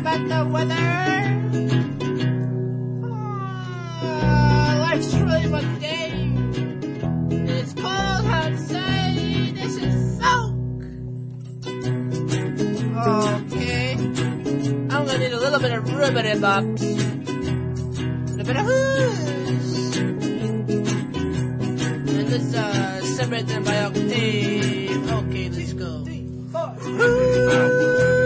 about the weather. Life's really mundane. It's cold outside. This is folk. Okay. I'm gonna need a little bit of ribbity bops. And a bit of whoos. And this, separated by octave. Okay, let's go. 3, 4.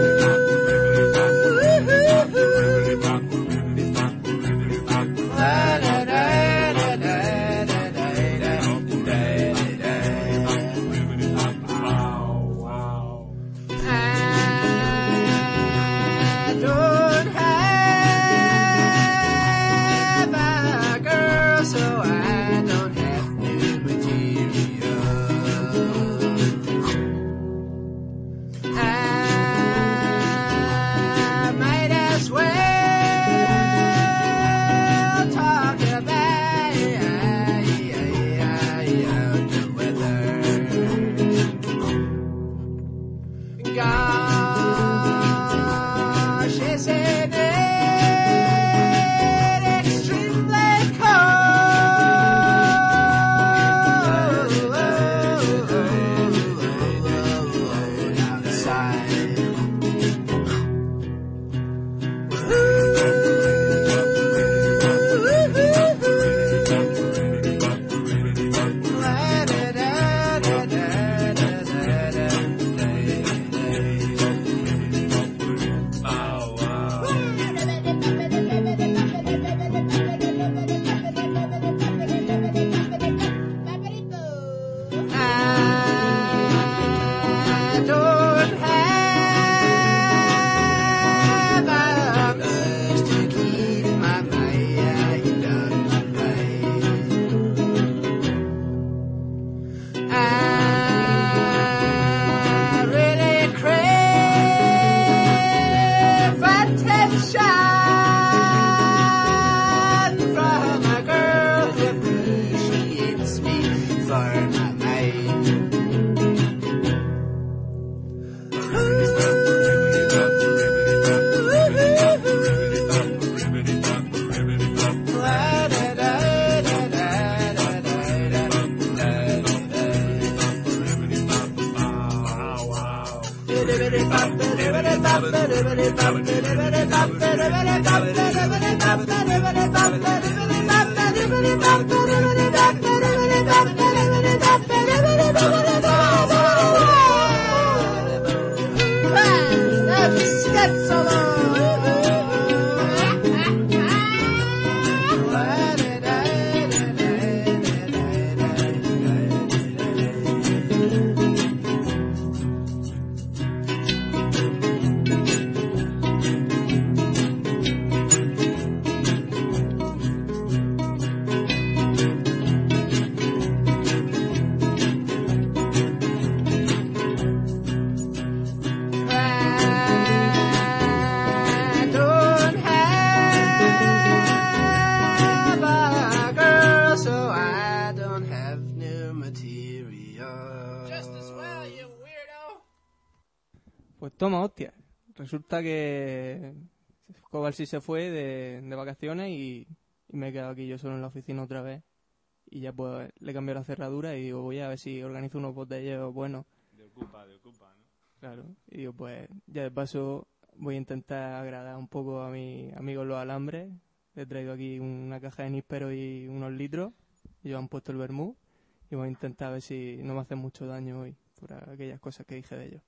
Toma, hostia. Resulta que Cobal sí se fue de vacaciones y me he quedado aquí yo solo en la oficina otra vez. Y ya pues le cambié la cerradura y digo, voy a ver si organizo unos botelleos buenos. De ocupa, ¿no? Claro. Y digo, pues ya de paso voy a intentar agradar un poco a mis amigos los alambres. Le he traído aquí una caja de níspero y unos litros. Ellos han puesto el vermú. Y voy a intentar ver si no me hacen mucho daño hoy por aquellas cosas que dije de ellos.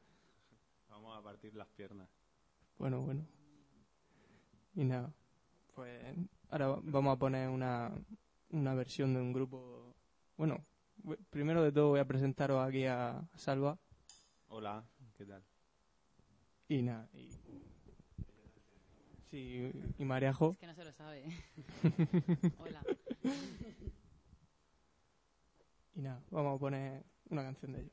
Vamos a partir las piernas. Bueno. Y nada, pues ahora vamos a poner una versión de un grupo. Bueno, primero de todo voy a presentaros aquí a Salva. Hola, ¿qué tal? Y nada, sí, y Mariajo. Es que no se lo sabe. Hola. Y nada, vamos a poner una canción de ellos.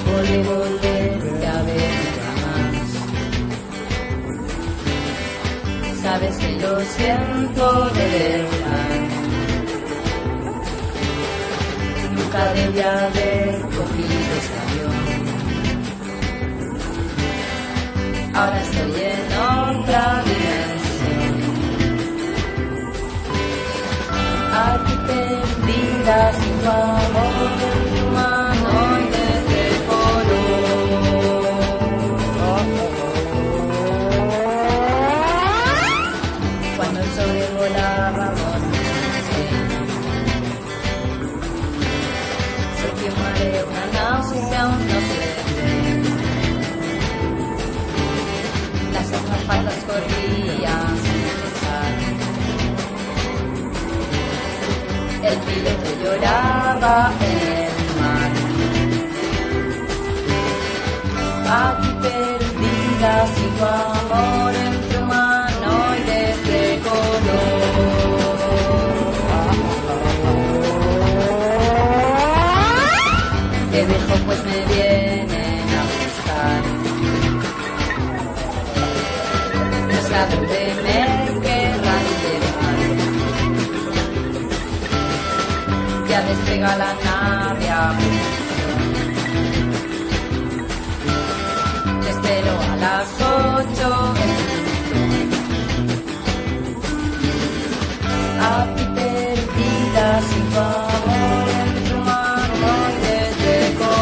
podré volverte a ver jamás. Sabes que lo siento de verdad. Nunca debí haber cogido ese avión. Ahora estoy en otra dimensión. Aquí perdida sin tu amor, humanoides de color. Cuando el sobrevolábamos sentí un mareo, una náusea que aún no se ve. Las azafatas corrían sin cesar. El piloto lloraba en el mar. Aquí perdida sin tu amor entre humanoides de color. Te dejo pues me vienen a buscar. No sé a dónde me querrán llevar. Ya despega la nave a punto. Te espero a las 8 en punto. Aquí perdida sin tu amor entre humanoides de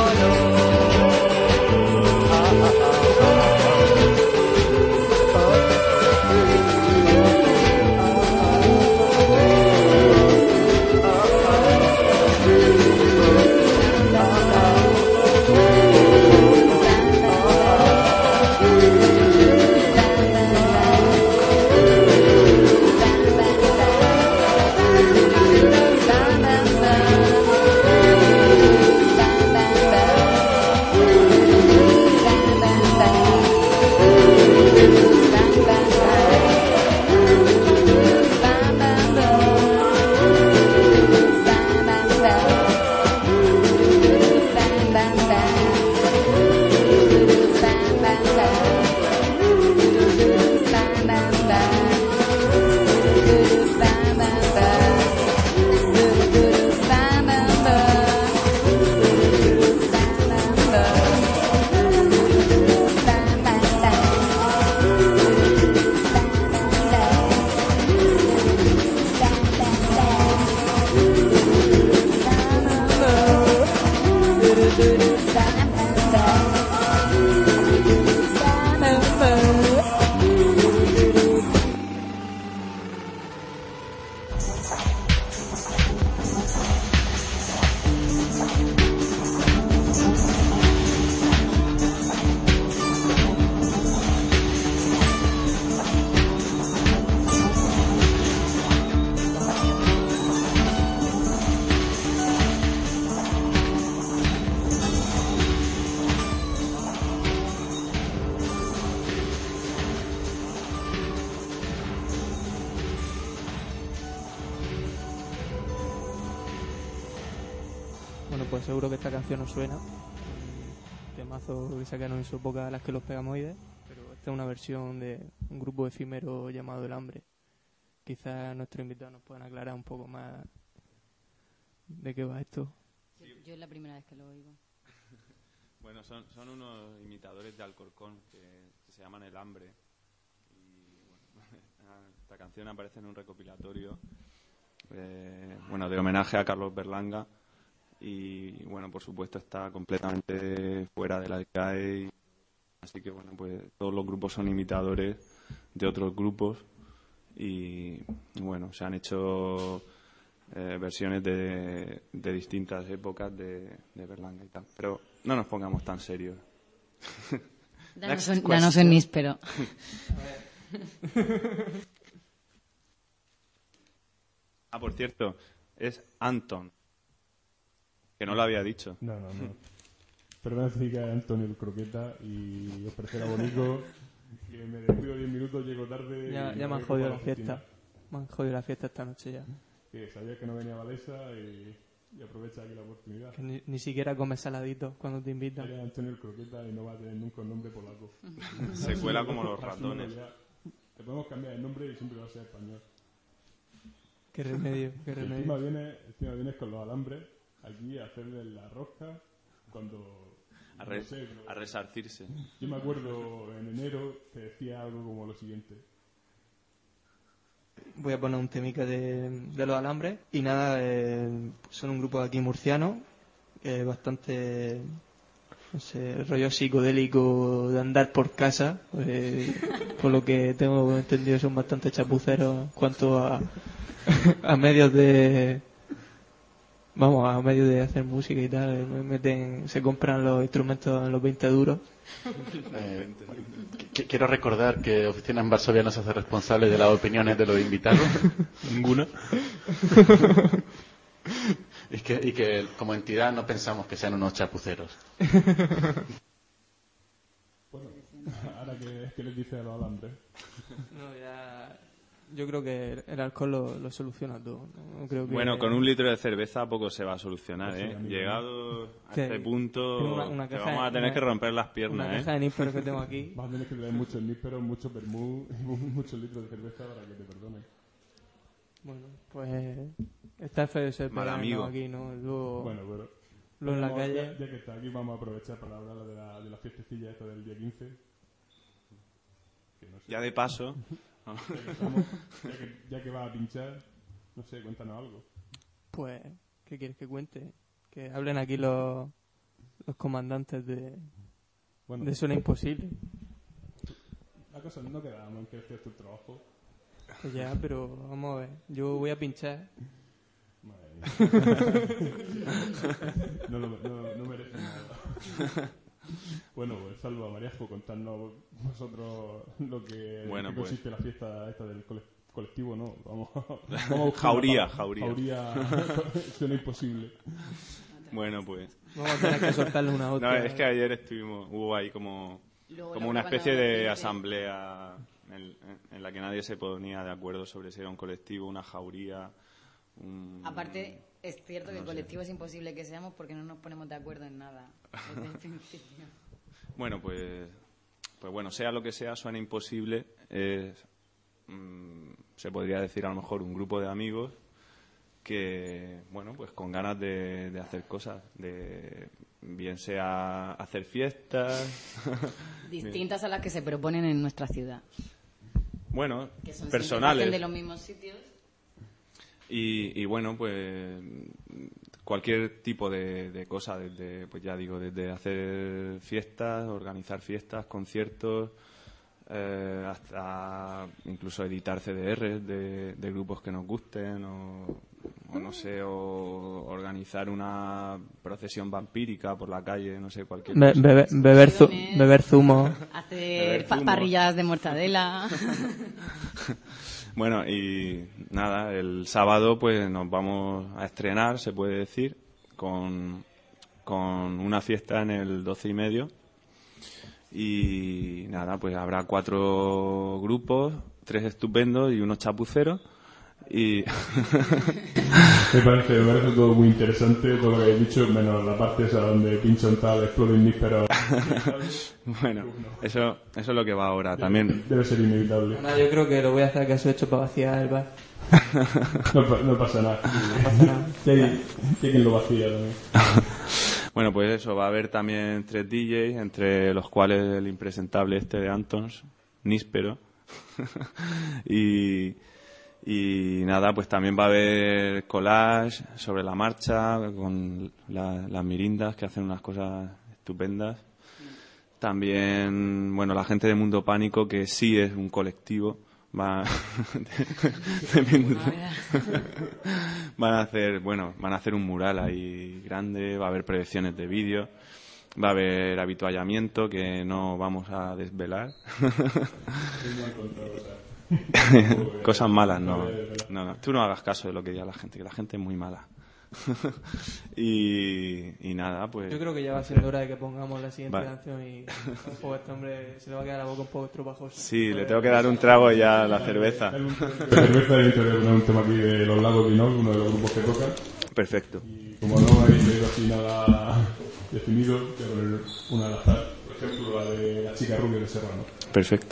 Bueno, pues seguro que esta canción os suena. Un temazo que sacaron en su época Las que los Pegamoides, pero esta es una versión de un grupo efímero llamado El Hambre. Quizás nuestros invitados nos puedan aclarar un poco más de qué va esto. Yo es la primera vez que lo oigo. Bueno, son unos imitadores de Alcorcón que se llaman El Hambre. Y bueno, esta canción aparece en un recopilatorio de homenaje a Carlos Berlanga. Y bueno, por supuesto está completamente fuera de la CAE. Así que bueno, pues todos los grupos son imitadores de otros grupos. Y bueno, se han hecho versiones de distintas épocas de Berlanga y tal. Pero no nos pongamos tan serios. Danos un níspero. Por cierto, es Anton, que no lo había dicho. No. Perdón si que Antonio el croqueta y os parecerá bonito que me descuido 10 minutos, llego tarde. Ya me han jodido la fiesta. Me han jodido la fiesta esta noche ya. Que sabía que no venía Valesa y... y aprovecha aquí la oportunidad. Que ni siquiera comes saladitos cuando te invitan. Eres Antonio el Croqueta y no va a tener nunca un nombre polaco. Se cuela como los ratones. Te podemos cambiar el nombre y siempre va a ser español. Qué remedio, qué Y remedio. encima vienes con los alambres aquí a hacerle la rosca cuando... A no sé, pero- resarcirse. Yo me acuerdo en enero que decía algo como lo siguiente. Voy a poner un temica de los alambres. Y nada, son un grupo de aquí murciano, bastante, no sé, rollo psicodélico de andar por casa. Por lo que tengo entendido son bastante chapuceros en cuanto a medios de... Vamos, a medios de hacer música y tal. Se compran los instrumentos en los 20 duros. Quiero recordar que Oficina en Varsovia no se hace responsable de las opiniones de los invitados. Ninguna. y que como entidad no pensamos que sean unos chapuceros. Bueno, ahora que les dice a los alambres. No, ya... Yo creo que el alcohol lo soluciona todo. No creo que... Bueno, con un litro de cerveza poco se va a solucionar, Pues sí, ¿eh? amigo. Llegado a Sí. este punto, Tiene una te caja- vamos a tener que romper las Una piernas, caja ¿eh? de nísperos que tengo aquí. Vas a tener que traer muchos nísperos, muchos vermú y muchos litros de cerveza para que te perdonen. Bueno, pues está feo ser Mal pegano amigo. aquí, ¿no? Luego, Bueno, pero... luego en la vamos, calle... Ya que está aquí, vamos a aprovechar para hablar de la fiestecilla esta del día 15. Que no sé, Ya de paso, ya que estamos, ya que vas a pinchar, no sé, cuéntanos algo. Pues, ¿qué quieres que cuente? Que hablen aquí los comandantes Bueno, de Suena Imposible. la cosa no quedábamos en que hacías tu trabajo. Pues ya, pero vamos a ver. Yo voy a pinchar. Madre mía. no merece nada. Bueno, pues Salva, Mariajo, contadnos vosotros lo que, Bueno, que pues. consiste la fiesta esta del colectivo, ¿no? Vamos a buscar Jauría, una- jauría. Suena imposible. bueno, pues... Vamos a tener que soltarle una No, otra. es que ayer hubo ahí como una especie de asamblea en la que nadie se ponía de acuerdo sobre si era un colectivo, una jauría, Aparte, es cierto que No el sé. colectivo es imposible que seamos porque no nos ponemos de acuerdo en nada desde el principio. Bueno, pues bueno, sea lo que sea, Suena Imposible es, se podría decir a lo mejor un grupo de amigos que, bueno, pues con ganas de hacer cosas, de bien sea hacer fiestas, Distintas a las que se proponen en nuestra ciudad. bueno, Que son personales. siempre de los mismos sitios. Y bueno, pues cualquier tipo de cosa, desde, pues ya digo, desde hacer fiestas, organizar fiestas, conciertos, hasta incluso editar CDRs de grupos que nos gusten, o no sé, o organizar una procesión vampírica por la calle, no sé, cualquier cosa. Beber zumo. Hacer Beber zumo. parrillas de mortadela. Bueno, y nada, el sábado pues nos vamos a estrenar, se puede decir, con una fiesta en el 12:30. Y nada, pues habrá 4 grupos, 3 estupendos y unos chapuceros. Y Me parece todo muy interesante, todo lo que habéis dicho, menos la parte esa donde pincha un tal, explode un níspero. bueno, eso es lo que va ahora también. Debe ser inevitable. No, yo creo que lo voy a hacer caso hecho para vaciar el bar. No pasa nada. Que hay quien lo vacía también. Bueno, pues eso, va a haber también 3 DJs, entre los cuales el impresentable este de Antons, Níspero. y nada, pues también va a haber collage sobre la marcha, con las mirindas que hacen unas cosas estupendas. También, bueno, la gente de Mundo Pánico, que sí es un colectivo, van a hacer un mural ahí grande, va a haber proyecciones de vídeo, va a haber habituallamiento que no vamos a desvelar. Cosas malas, no, tú no hagas caso de lo que diga la gente, que la gente es muy mala. y nada, pues Yo creo que ya va siendo hora de que pongamos la siguiente Vale. canción y un poco este hombre se le va a quedar la boca un poco estropajosa. sí, le tengo que dar un trago ya a la cerveza. La cerveza de poner un tema aquí de Los Lagos de Inol, uno de los grupos que toca. Perfecto. Y Como no habéis leído así nada definido, voy a poner una al azar. Por ejemplo, la de La chica rubia de Serrano. Perfecto.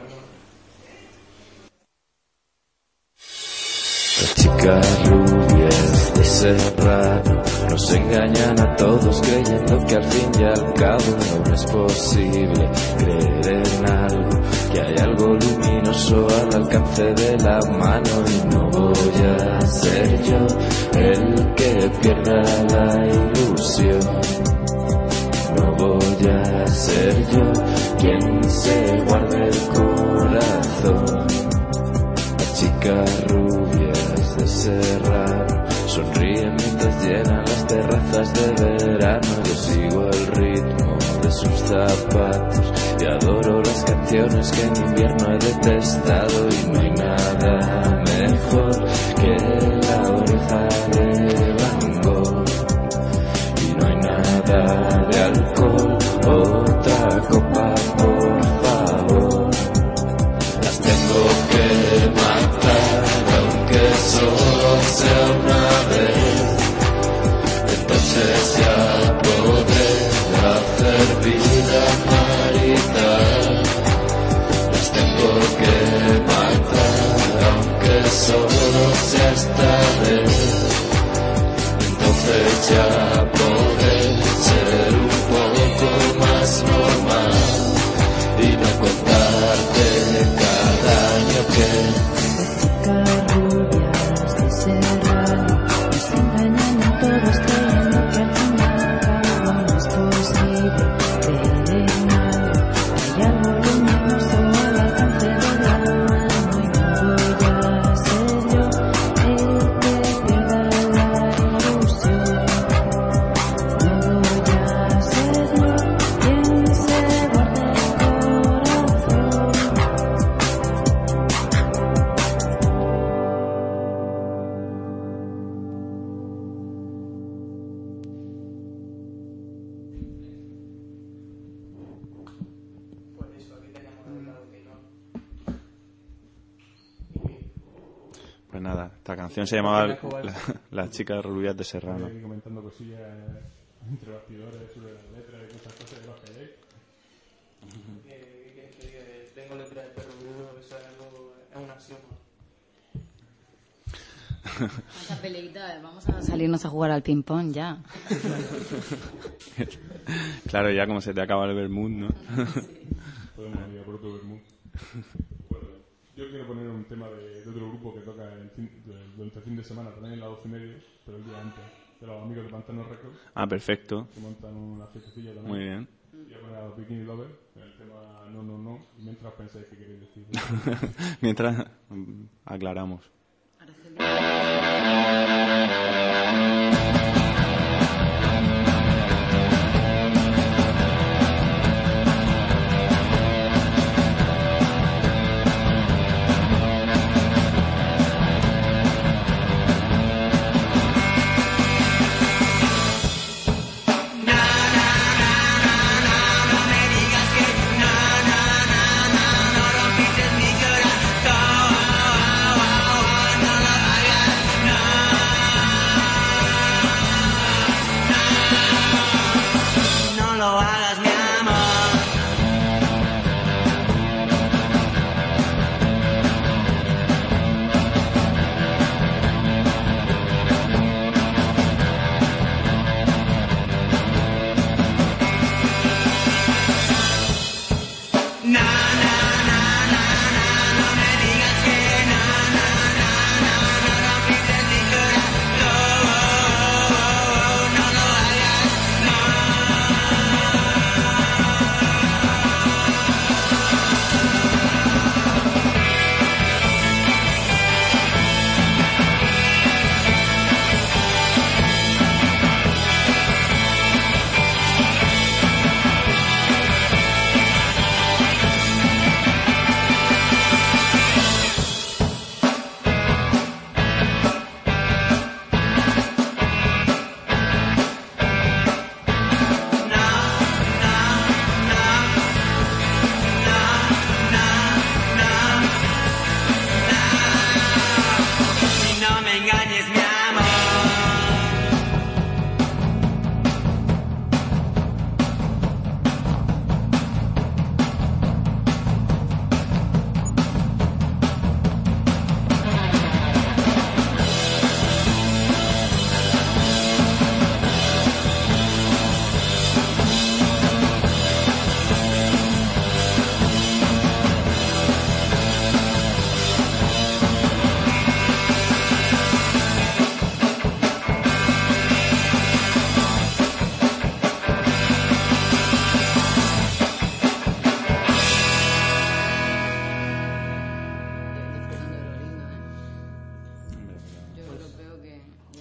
Las chicas rubias de Serrano nos engañan a todos creyendo que al fin y al cabo no es posible creer en algo, que hay algo luminoso al alcance de la mano, y no voy a ser yo el que pierda la ilusión. No voy a ser yo quien se guarde el corazón. Las chicas rubias de Serrano sonríen mientras llenan las terrazas de verano. Yo sigo el ritmo de sus zapatos y adoro las canciones que en invierno he detestado, y no hay nada mejor que la oreja de Van Gogh. Y no hay nada de alcohol, otra copa por favor. Las tengo que matar, aunque solo sea una vez. Entonces ya podré hacer vida marital. Las tengo que matar, aunque solo sea esta vez. Entonces ya podré ser un poco más normal y no contarte cada año que... Las chicas rubias de Serrano nos engañan a todos creyendo que al fin y al cabo no es posible creer en algo, hay algo luminoso al alcance de la mano, y no voy a ser yo el que pierda la ilusión. No voy a ser yo quien se guarde el corazón. Pues nada, esta canción se llamaba Las chicas rubias de Serrano. Aquí comentando cosillas entre bastidores sobre las letras y cosas que los que hay. ¿Qué quieres que diga? Tengo letra de perro bruno, eso es algo, es un axioma. Esa peleita, vamos a salirnos a jugar al ping-pong ya. Claro, ya como se te acaba el vermut, ¿no? Podemos ir a por otro vermut. Bueno, yo quiero poner un tema de otro grupo que toca durante el fin de semana, también en la 12:30, pero el día antes, de los amigos de Pantano Records, Ah, perfecto. que montan una fiestecilla también. Muy bien. Voy a poner a los Bikini Lovers en el tema No, no, no, y mientras pensáis que queréis decir. Mientras aclaramos. No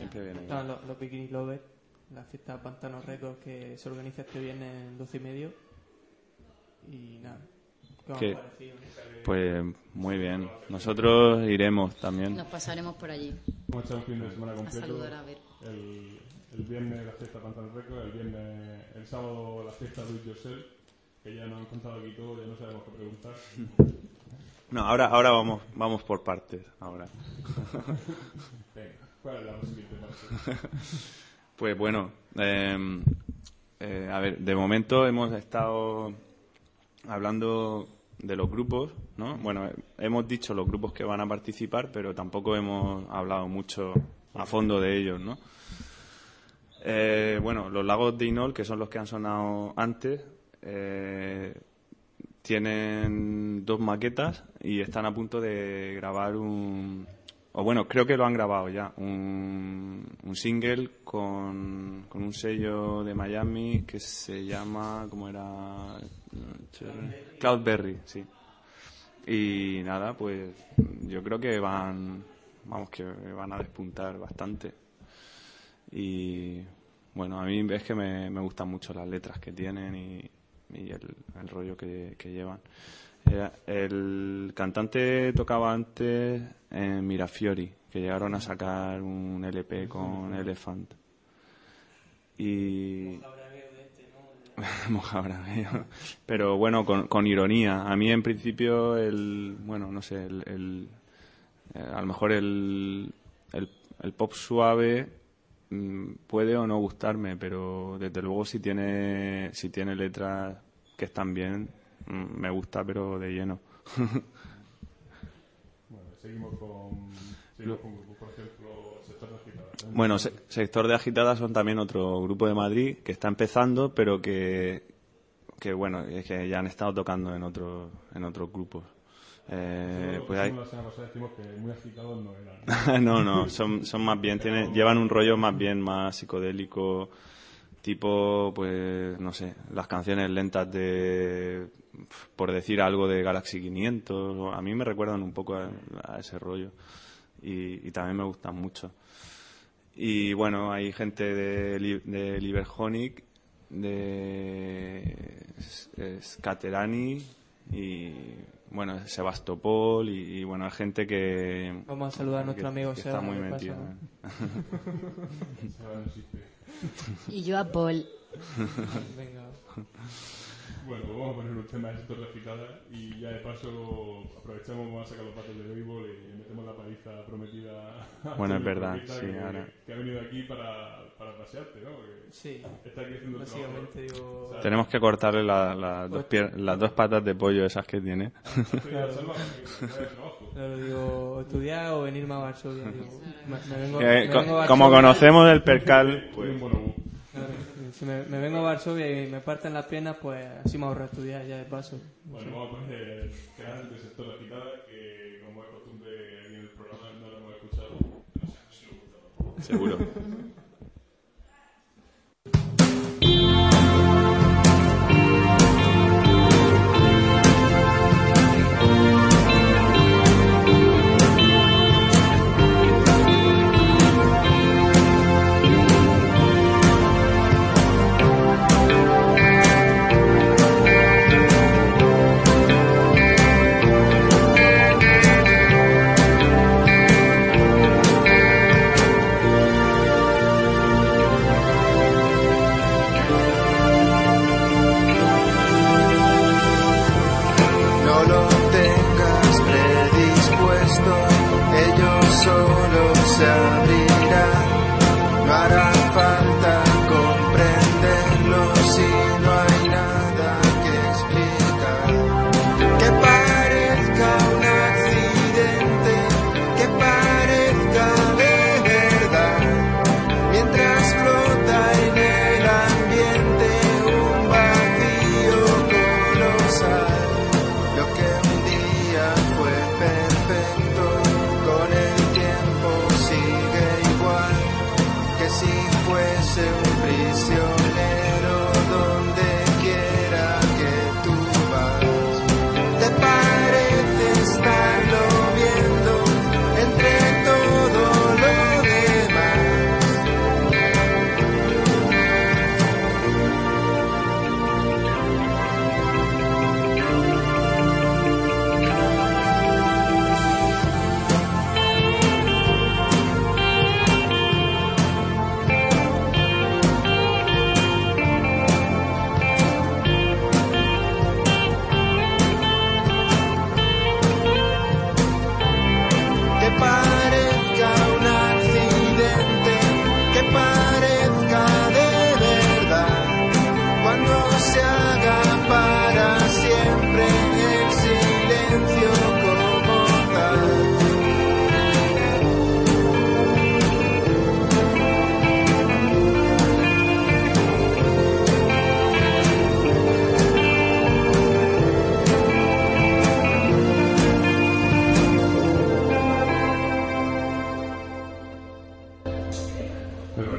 siempre viene bien. No, los Bikini Lovers, la fiesta Pantano Records que se organiza este viernes en 12:30. Y nada, ¿qué os ¿Qué? ha parecido? Pues muy bien. Nosotros iremos también. Nos pasaremos por allí Hemos echado un fin de semana a completo. saludar a ver. El viernes la fiesta Pantano Records, el sábado la fiesta Do It Yourself, que ya nos han contado aquí todo, ya no sabemos qué preguntar. No, ahora vamos por partes. Ahora. Venga, ¿cuál es la siguiente parte? Pues bueno, a ver, de momento hemos estado hablando de los grupos, ¿no? Bueno, hemos dicho los grupos que van a participar, pero tampoco hemos hablado mucho a fondo de ellos, ¿no? Bueno, los Lagos de Inol, que son los que han sonado antes, tienen 2 maquetas y están a punto de grabar o bueno, creo que lo han grabado ya, un single con un sello de Miami que se llama, ¿cómo era? Cloudberry, sí. Y nada, pues yo creo que van a despuntar bastante. Y bueno, a mí es que me gustan mucho las letras que tienen y el rollo que llevan. El cantante tocaba antes en Mirafiori, que llegaron a sacar un LP con Elephant. Y Mojabragueo. Pero bueno, con ironía. A mí en principio bueno, no sé, a lo mejor el pop suave puede o no gustarme, pero desde luego si tiene letras que están bien, me gusta, pero de lleno. Bueno, seguimos con grupos, por ejemplo, Sector de Agitadas. Bueno, Sector de Agitadas son también otro grupo de Madrid que está empezando, pero que bueno, es que ya han estado tocando en otros grupos. Pues hay... La semana pasada decimos que muy agitados no eran. No, son más bien, llevan un rollo más psicodélico, tipo, pues, no sé, las canciones lentas por decir algo, de Galaxy 500, a mí me recuerdan un poco a ese rollo y también me gustan mucho. Y bueno, hay gente de Liberhonic, de Scaterani y bueno, Sebastopol y bueno, hay gente que... Vamos a saludar a nuestro amigo que Seba. está muy metido. Y yo a Paul. Venga. Bueno, pues vamos a poner un tema de Sector de Agitadas y ya de paso aprovechamos, vamos a sacar los patos de béisbol y metemos la paliza prometida a Bueno, es Antonio verdad, Corrita, sí, que ahora... que ha venido aquí para pasearte, ¿no? Que Sí, está aquí haciendo el trabajo. básicamente digo... O sea, Tenemos que cortarle las 2 patas de pollo esas que tiene. Claro. Salva, que vaya al trabajo. Claro, digo, estudiar o venirme a Varsovia. Digo, me vengo a Como Varsovia. conocemos el percal, Pues un pues... buen obús. Claro, si me vengo a Varsovia y me parten las piernas, pues así me ahorro estudiar ya de paso. Bueno, vamos a poner el canal de Sector de Agitadas, que como es costumbre aquí en el programa no lo hemos escuchado. No sé si lo gusta. Seguro. No lo tengas predispuesto, ellos solo se abrirán. No hará falta comprenderlo si no hay nada que explicar. Que parezca un accidente, que parezca de verdad, mientras flota en el ambiente un vacío colosal. Lo que un día fue perfecto, con el tiempo sigue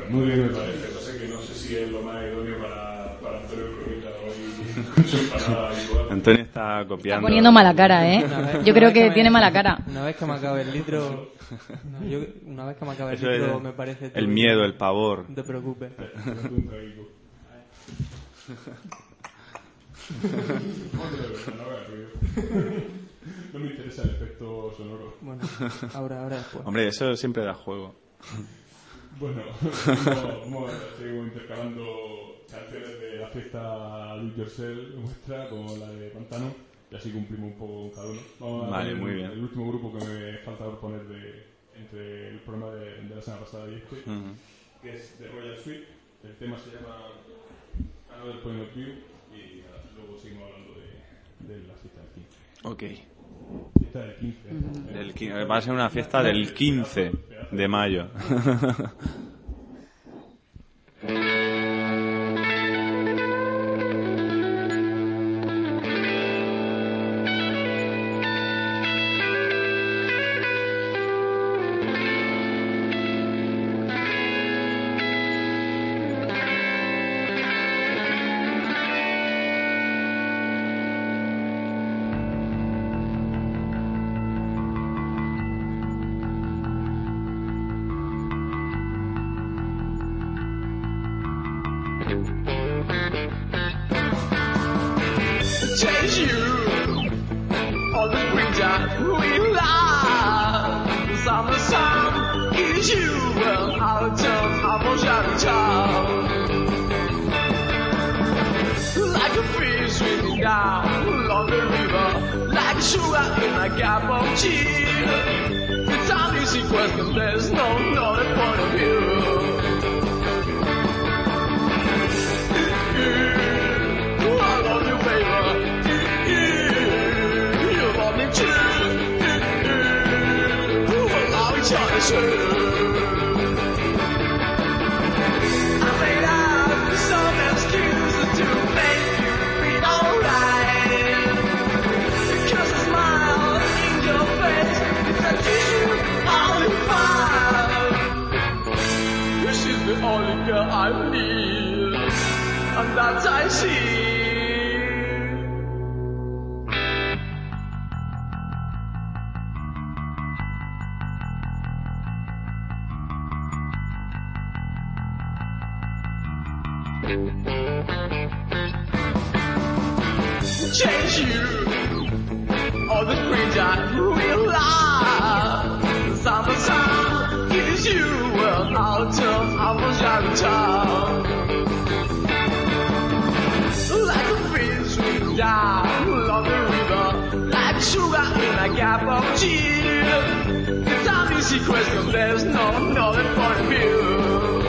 muy bien me parece. Lo sé que no sé si es lo más idóneo para Antonio Cromita hoy con su empanada igual. Antonio está copiando. Está poniendo mala cara, ¿eh? Yo creo que tiene mala cara. Una vez que me acabe el litro... una vez que me acabe el Eso litro es me parece... el todo miedo, bien. el pavor. No te preocupes. Un traguito. No me interesa el efecto sonoro. Bueno, ahora después. Hombre, eso siempre da juego. Bueno, vamos a seguir intercalando canciones de la fiesta Do It Yourself nuestra con la de Pantano y así cumplimos un poco con cada uno. Vamos a Vale, poner muy bien. el último grupo que me falta por poner entre el programa de la semana pasada y este, que es de Royal Suite. El tema se llama Another Point of View y nada, luego seguimos hablando de la fiesta del 15. Ok. Fiesta del 15. Va a ser una fiesta del 15 de mayo. Change you all the springtime we love. Summer sun is you well out of our shadow town. Like a fish swimming down along the river, like sugar in a cup of tea. The time is in question, there's no other point of view. I love you, baby. You love me too. We'll love each other too. I made up some excuses to make you feel alright. Because a smile in your face is a tissue all you find. She's the only girl I need, and that I see. Change you all the springtime we love. Summer sun is you well out of our shadow town. Like a fish swimming down along the river, like sugar in a cup of tea. The time is a question, there's no other point of view.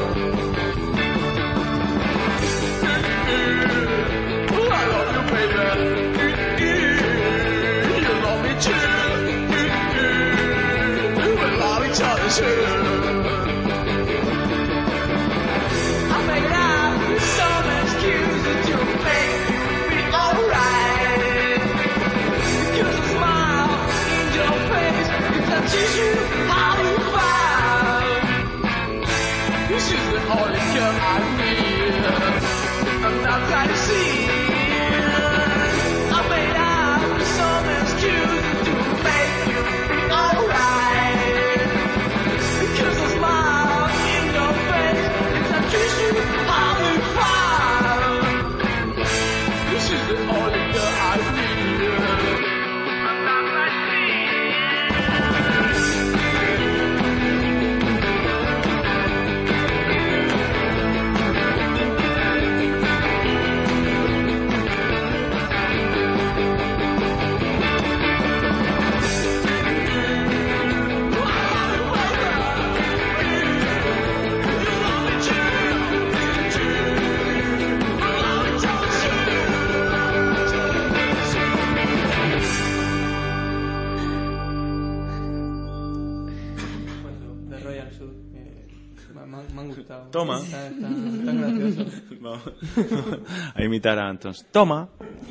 I love you, baby. You love me too. We love each other too. I made up some excuses to make you feel alright. Because a smile in your face is a tissue how you found. This is the only girl I need, and that's I see. I made up some excuses to make you feel alright. Because a smile in your face is a tissue how you found. This is the only girl I need, and that's I see. De Royal Sud. Me han gustado. Toma. Están graciosos. Vamos a imitar a Anton. Toma.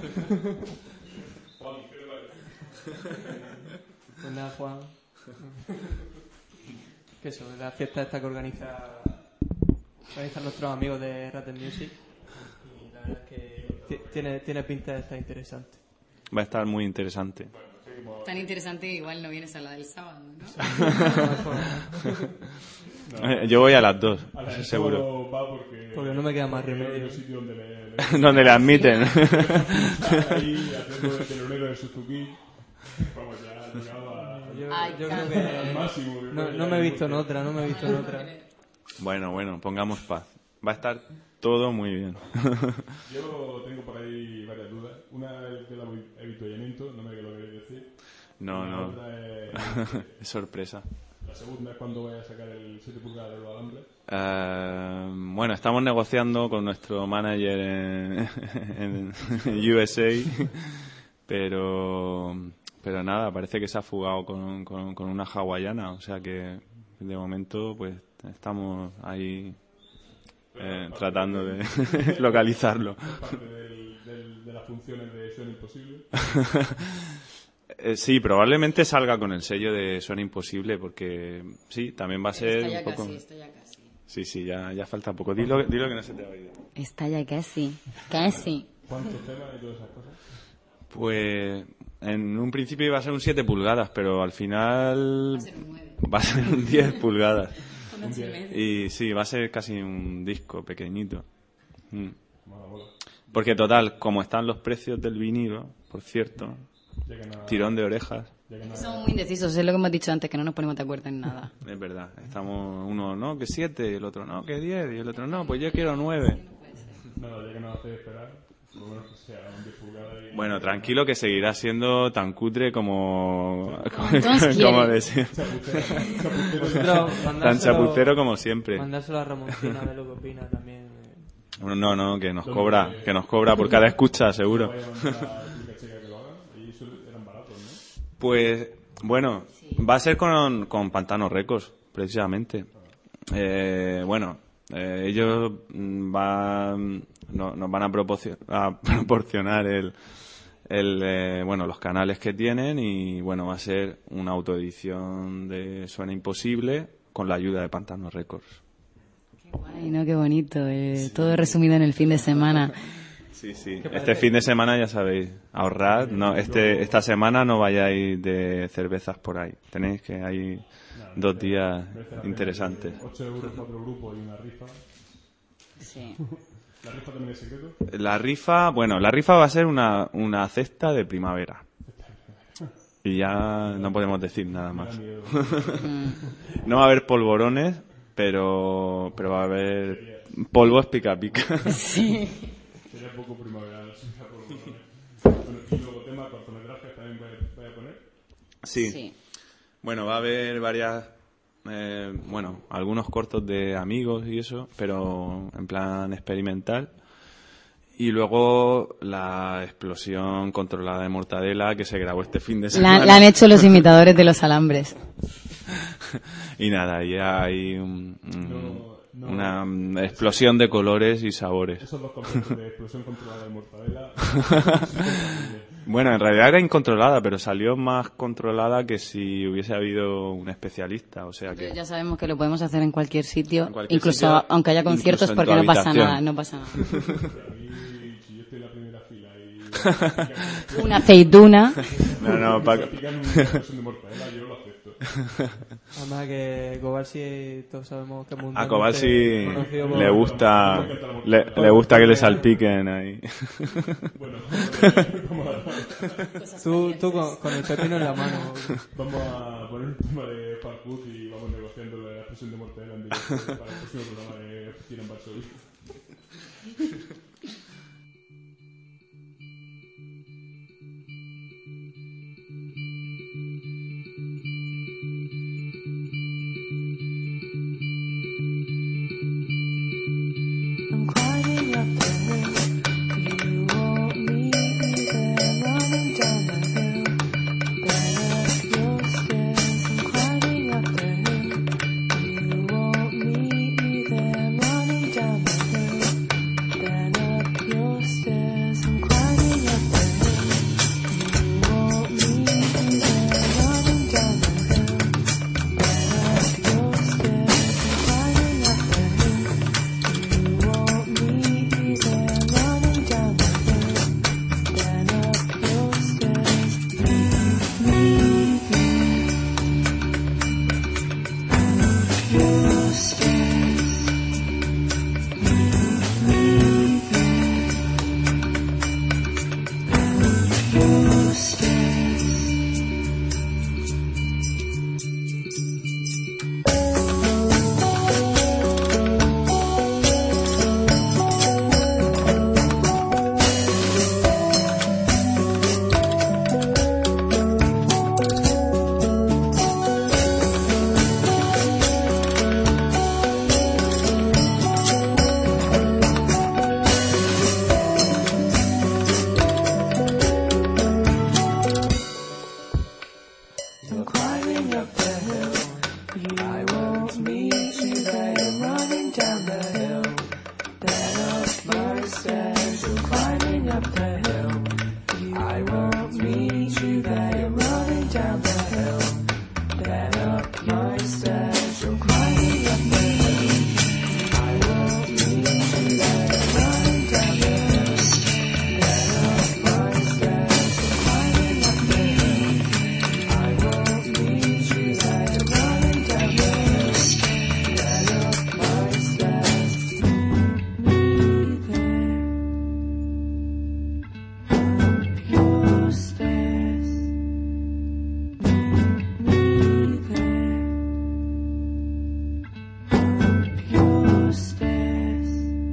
Pues nada, Juan. Que eso, la fiesta esta que organiza Ahí están nuestros amigos de Ratten Music. Y la verdad es que tiene pinta de estar interesante. Va a estar muy interesante. Tan interesante que igual no vienes a la del sábado, ¿no? Yo voy a las 2, A la del seguro. sábado va porque no me queda más es el remedio. único sitio donde le Donde le admiten. ahí haciendo de telonero de Suzuki. Vamos, ya ha llegado Yo creo al que máximo. no me he visto en otra, Bueno, pongamos paz. Va a estar todo muy bien. Yo tengo por ahí varias dudas. Una es del avituallamiento, no me lo queréis decir. No, La no. otra Es sorpresa. La segunda es cuando vaya a sacar el 7 pulgadas de los alambres. Bueno, estamos negociando con nuestro manager en USA, pero nada, parece que se ha fugado con una hawaiana, o sea que de momento pues estamos ahí tratando de localizarlo. Parte de las funciones de Suena Imposible. Sí, probablemente salga con el sello de Suena Imposible, porque sí, también va a ser Está ya un poco... casi, está ya casi. Sí, ya falta poco. Dilo que no se te ha oído. Está ya casi. Casi. ¿Cuántos temas y todas esas cosas? Pues en un principio iba a ser un 7 pulgadas, pero al final va a ser un 10 pulgadas. Y sí, va a ser casi un disco pequeñito. Porque total, como están los precios del vinilo, por cierto, tirón de orejas. Somos muy indecisos, es lo que hemos dicho antes, que no nos ponemos de acuerdo en nada. Es verdad, estamos uno, no, que 7, y el otro, no, que 10, y el otro, no, pues yo quiero 9. Nada, ya que nos hace esperar, por lo menos que sea un 10 pulgadas. Bueno, tranquilo, que seguirá siendo tan cutre como decía. Tan chapucero como siempre. Mandárselo a Ramoncina de lo que opina también. No, que nos cobra por cada escucha, seguro. Pues, bueno, va a ser con Pantano Records, precisamente. Ellos nos van a proporcionar los canales que tienen y, bueno, va a ser una autoedición de Suena Imposible con la ayuda de Pantano Records. Ay, no, qué bonito. Todo resumido en el fin de semana. Sí. Este fin de semana, ya sabéis, ahorrad. No, esta semana no vayáis de cervezas por ahí. Tenéis que hay 2 días interesantes. 8 euros para otro grupo y una rifa. Sí. ¿La rifa también es secreto? La rifa va a ser una cesta de primavera. Y ya no podemos decir nada más. No va a haber polvorones, pero va a haber polvos pica pica. Sí. Sería poco primaveral. Bueno, y luego tema cortometrajes también voy a poner. Sí. Bueno, va a haber varias... algunos cortos de amigos y eso, pero en plan experimental. Y luego la explosión controlada de Mortadela que se grabó este fin de semana. La han hecho los imitadores de los alambres. Y nada, ya hay una explosión de colores y sabores. Esos dos conceptos de explosión controlada de Mortadela. Bueno, en realidad era incontrolada, pero salió más controlada que si hubiese habido un especialista, o sea que... Pero ya sabemos que lo podemos hacer en cualquier sitio, sitio, aunque haya conciertos, incluso en porque tu no pasa habitación. nada, no pasa nada. Si yo estoy en la primera fila y... Una aceituna. No, para... Si pican una explosión de Mortadela, yo lo acepto. Además que Cobalsi, todos sabemos que a Cobalsi le gusta que le salpiquen ahí. Bueno, tú con el pepino en la mano. Vamos a poner un tema de parkour y vamos negociando la explosión de Mortadela en directo para el próximo programa de Oficina en Varsovia. I'm climbing up the hill. You won't meet me there, running down the hill. Then up your stairs. I'm climbing up the hill. You won't meet me there, running down the hill. Then up won't meet you there. You're running down the hill. Then up my stairs, you're climbing up the hill. I won't meet you there. You're running down the hill. Then up my stairs, you're climbing up the hill. I won't meet you there. You're running down the hill. Then up my stairs, you're climbing up the hill. I won't meet you there. You're running down the hill. Then up my stairs, me there. Up your stairs, me there. Up your stairs.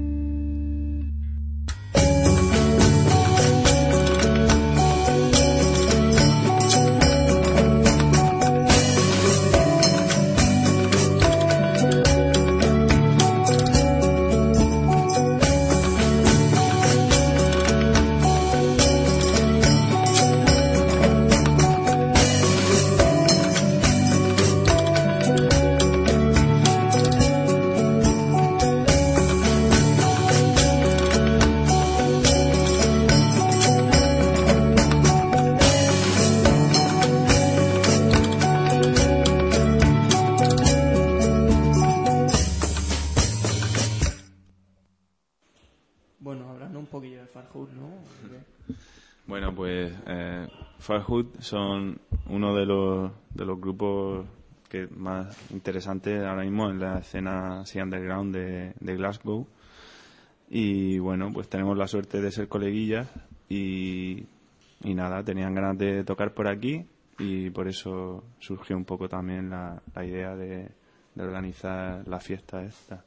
Bueno, hablando un poquillo de Farhood, ¿no? Bueno, pues Farhood son uno de los grupos que más interesantes ahora mismo en la escena así underground de Glasgow. Y bueno, pues tenemos la suerte de ser coleguillas y nada, tenían ganas de tocar por aquí y por eso surgió un poco también la idea de organizar la fiesta esta.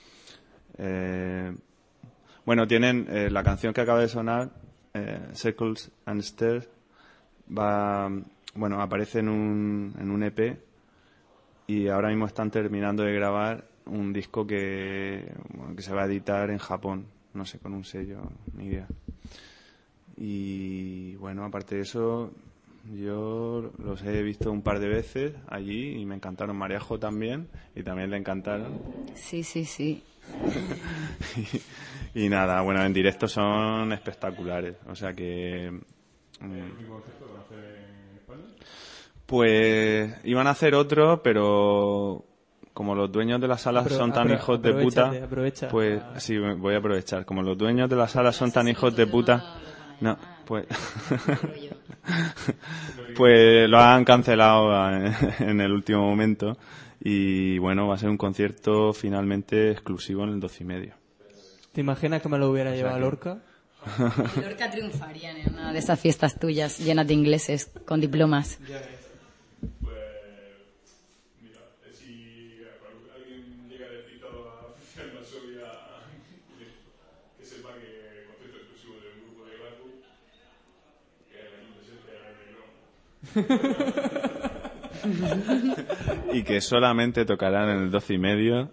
Bueno, tienen la canción que acaba de sonar, Circles and Stairs, aparece en un EP y ahora mismo están terminando de grabar un disco que se va a editar en Japón, no sé, con un sello, ni idea. Y bueno, aparte de eso, yo los he visto un par de veces allí y me encantaron. Mariajo también, y también le encantaron. Sí, sí, sí. Y nada, bueno, en directo son espectaculares, o sea que... ¿El concierto lo van a hacer en España? Pues iban a hacer otro, pero como los dueños de la sala son tan hijos de puta, pues sí, voy a aprovechar. Como los dueños de la sala son tan hijos de puta, no, pues pues lo han cancelado en el último momento y bueno, va a ser un concierto finalmente exclusivo en el 12:30. ¿Te imaginas que me lo hubiera llevado a Lorca? Lorca triunfaría en una de esas fiestas tuyas llenas de ingleses con diplomas. Pues, mira, si alguien llega despistado a Varsovia, que sepa que concierto exclusivo de un grupo de Glasgow, que es el presente y que solamente tocarán en el 12:30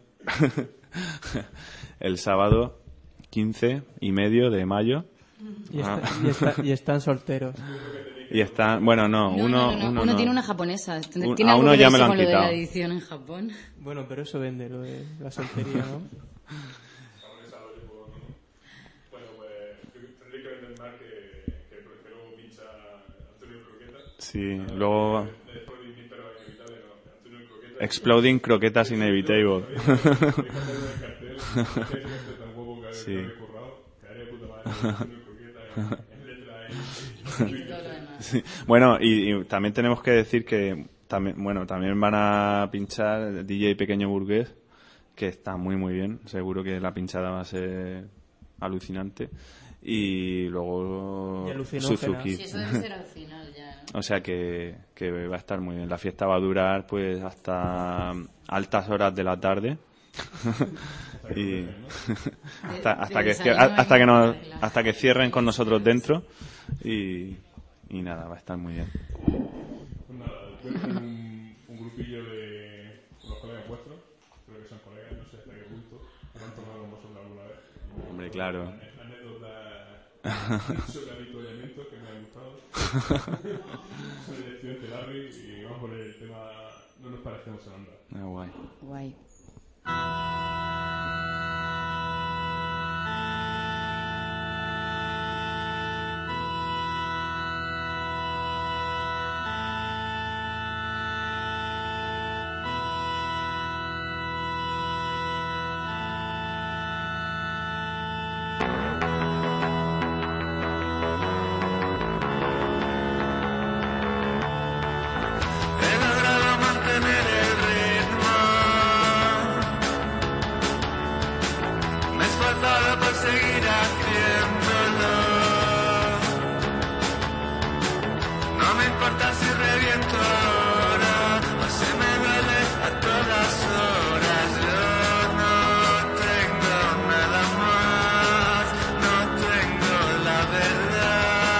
el sábado 15:30 de mayo. Y están solteros. Y están, bueno, no, uno tiene una japonesa. Tiene a algo uno que ya ver me lo han con lo de quitado. la edición en Japón. Bueno, pero eso vende, lo de la soltería, ¿no? Bueno, pues tendré que vender más que luego pincha Antonio Croqueta. Sí, luego Exploding pero inevitable, no. Antonio Croqueta. Exploding Croquetas Inevitable. Sí. Sí. Bueno, y también tenemos que decir que también van a pinchar DJ Pequeño Burgués, que está muy muy bien, seguro que la pinchada va a ser alucinante, y luego Suzuki. Sí, eso debe ser al final ya, ¿no? O sea que va a estar muy bien. La fiesta va a durar pues hasta altas horas de la tarde. Y hasta que cierren con nosotros dentro y nada, va a estar muy bien. Pues nada, yo tengo un grupillo de los colegas vuestros, creo que son colegas, no sé hasta qué punto, que han tomado con vosotros alguna vez. Hombre, claro. Anécdotas sobre avituallamientos que me han gustado. Soy el estudiante Larry y vamos a poner el tema no nos parecemos en nada. Ah, guay. Guay. He logrado mantener el ritmo. Me he esforzado por seguir haciéndolo. No me importa si reviento ahora o si me duele a todas horas. Yo no tengo nada más, no tengo la verdad.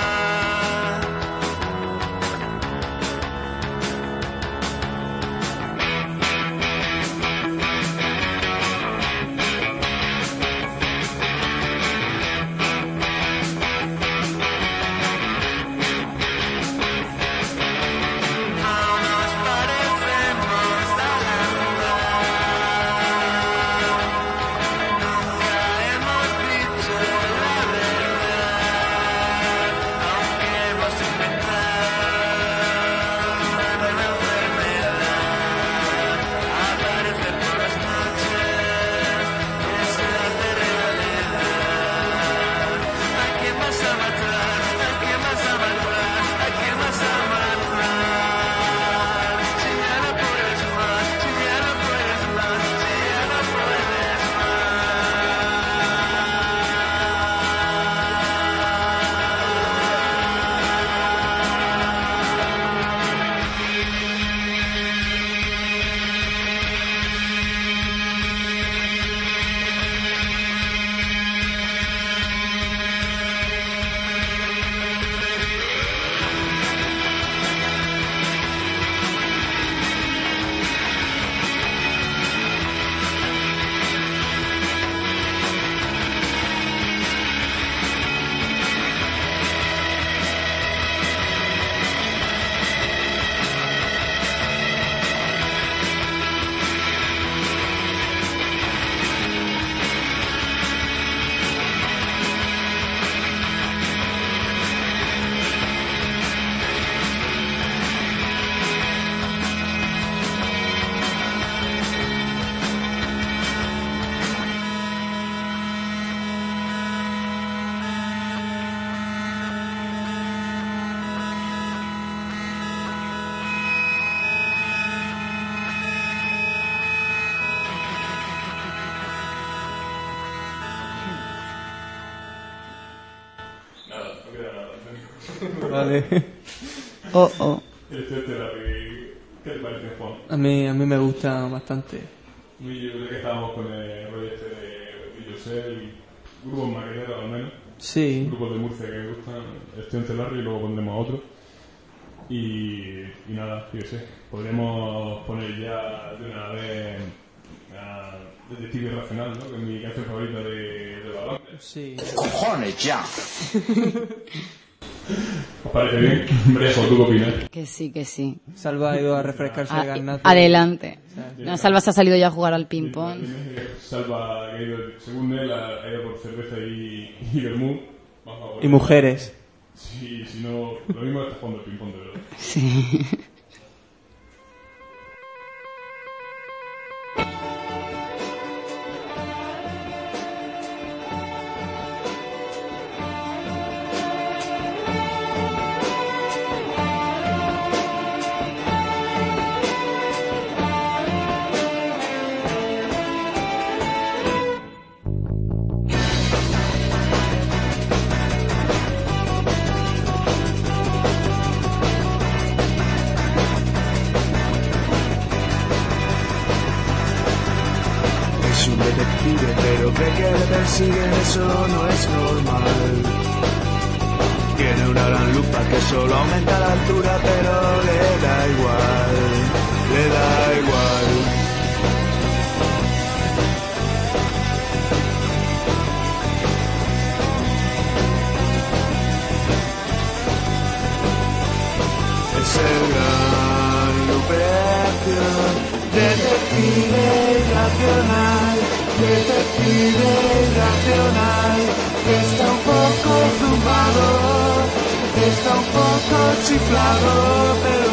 No nos parecemos nunca hemos dicho la verdad, aunque hemos inventado una enfermedad. Aparece por las noches y se hace realidad. ¿A quién vas a matar? ¿A quién vas a matar? ¿A quién vas a matar? Si ya no puedes más, si ya no puedes más, si ya no puedes Nada, no queda nada. Vale. Oh. ¿Qué te parece, Juan? A mí me gusta bastante. Yo creo que estábamos con el rollo este de José y grupos maqueteros al menos. Sí. Grupos de Murcia que me gustan. Estoy entre Larry y luego pondremos a otro. Y nada, yo sé. Podríamos poner ya de una vez a Detective Irracional, ¿no? Que es mi canción favorita de Balón. Sí. ¡Cojones ya! ¿Os parece bien? Brejo, ¿tú qué opinas? Que sí. Salva ha ido a refrescarse el garnazo. Adelante. No, Salva se ha salido ya a jugar al ping-pong. Salva, que ha ido, según él, ha ido por cerveza y vermú. Y mujeres. Sí, si no, lo mismo está jugando al ping-pong, de verdad. Sí. Pero cree que le persiguen, eso no es normal. Tiene una gran lupa que solo aumenta la altura, pero le da igual. Es el gran Lupercio. irracional, detective irracional, que está un poco zumbado, está un poco chiflado, pero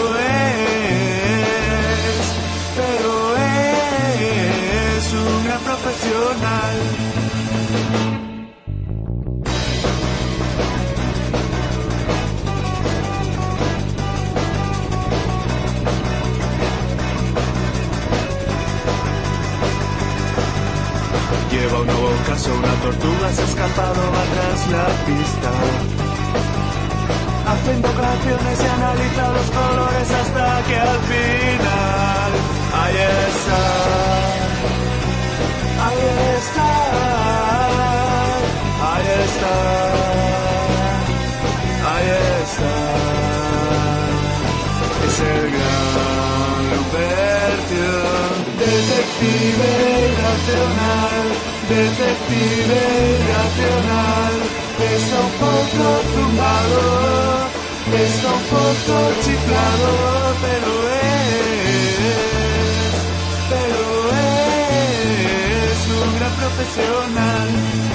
es un gran profesional. Lleva un nuevo caso, una tortuga se ha escapado atrás la pista. Hace invocaciones y analiza los colores hasta que al final ahí está, ahí está, ahí está, ahí está. Es el gran Lupercio, detective irracional, detective irracional, está un poco zumbado, está un poco chiflado, pero es un gran profesional.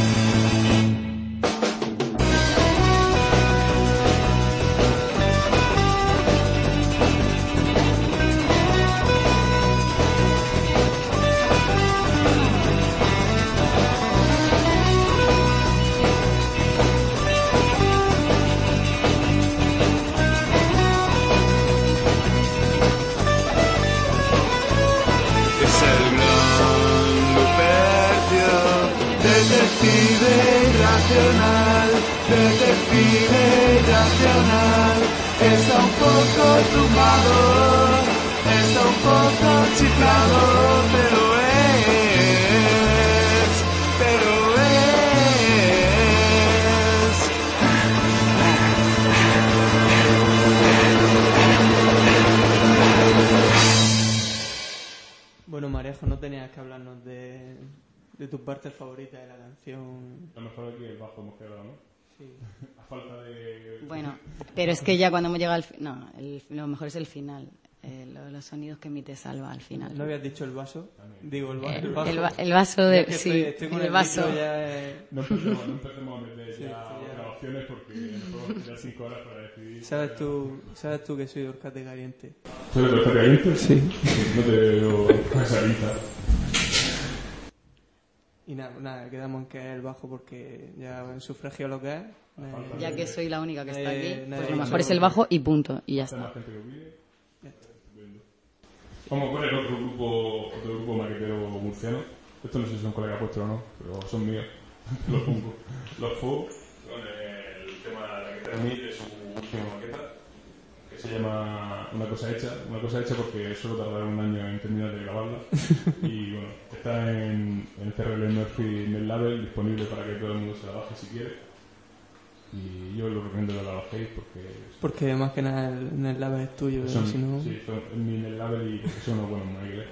Detective irracional, detective irracional, está un poco zumbado, está un poco chiflado, pero es. Bueno, Marejo, no tenías que hablarnos de tu parte favorita de la canción. Lo mejor aquí el bajo hemos quedado, ¿no? Sí. A falta de... Bueno, pero es que ya cuando hemos llegado al lo mejor es el final. Los sonidos que emite Salva al final. ¿No habías dicho el vaso? Digo, el vaso. El vaso de... Es que sí, estoy con el vaso. No empecemos a meter ya grabaciones porque podemos tirar 5 horas para decidir. ¿Sabes tú que soy de Orcate Caliente? ¿Soy de Orcate Caliente? Sí. No te veo con esa lista. Y nada, quedamos en que es el bajo porque ya en sufragio lo que es. Ya que soy la única que está aquí, pues lo dicho mejor es el bajo y punto, y ya está. Más gente que opine. Vamos a poner otro grupo maquetero murciano. Esto no sé si son colegas vuestros o no, pero son míos. Los pongo. Los Fo, con el tema de la maquetera MIT de su última maqueta, que se llama Una cosa hecha porque solo tardaron un año en terminar de grabarla. Y bueno, está en CRL Murphy Net Label, disponible para que todo el mundo se la baje si quiere. Y yo lo recomiendo que la bajéis porque más que nada el label es tuyo, son, si no... Sí, es mi Net Label y porque son unos buenos maquetes.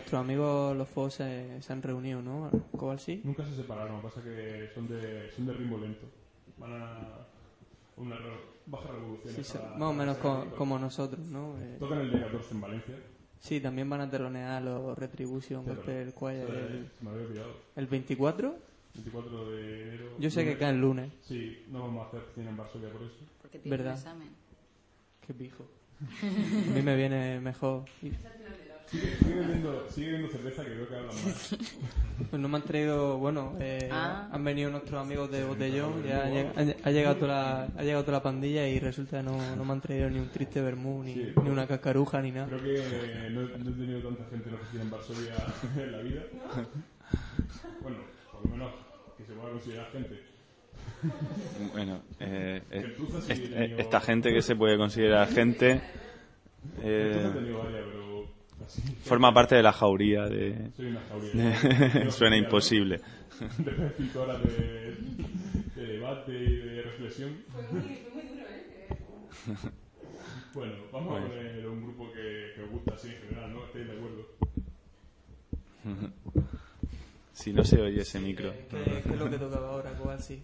nuestros amigos los FOS se han reunido, ¿no? Cobal sí. Nunca se separaron, lo que pasa es que son de ritmo lento. Van a una baja revolución. Sí, más o menos como nosotros, ¿no? Tocan el día 14 en Valencia. Sí, también van a telonear los Retribution, Claro. el cual Me había olvidado. el 24. 24 de enero. Yo sé que cae el lunes. Sí, no vamos a hacer cine en Varsovia por eso. Porque tiene ¿Verdad? un examen. Qué pijo. A mí me viene mejor. Sigue viendo cerveza, que creo que habla más. Pues no me han traído, bueno, han venido nuestros amigos de Botellón, ya ha llegado toda la pandilla y resulta que no me han traído ni un triste vermú, ni una cascaruja, ni nada. Creo que no he tenido tanta gente en la oficina en Varsovia en la vida. Bueno, por lo menos que se pueda considerar gente. Bueno, esta gente que se puede considerar gente forma parte de la jauría de... Soy una jauría. Suena imposible. Después de 5 horas de debate y de reflexión. Fue muy duro, Bueno, vamos a poner un grupo que os gusta así en general, ¿no? ¿Estáis de acuerdo? Si no se oye ese micro. ¿Qué es lo que tocaba ahora, Cobal sí?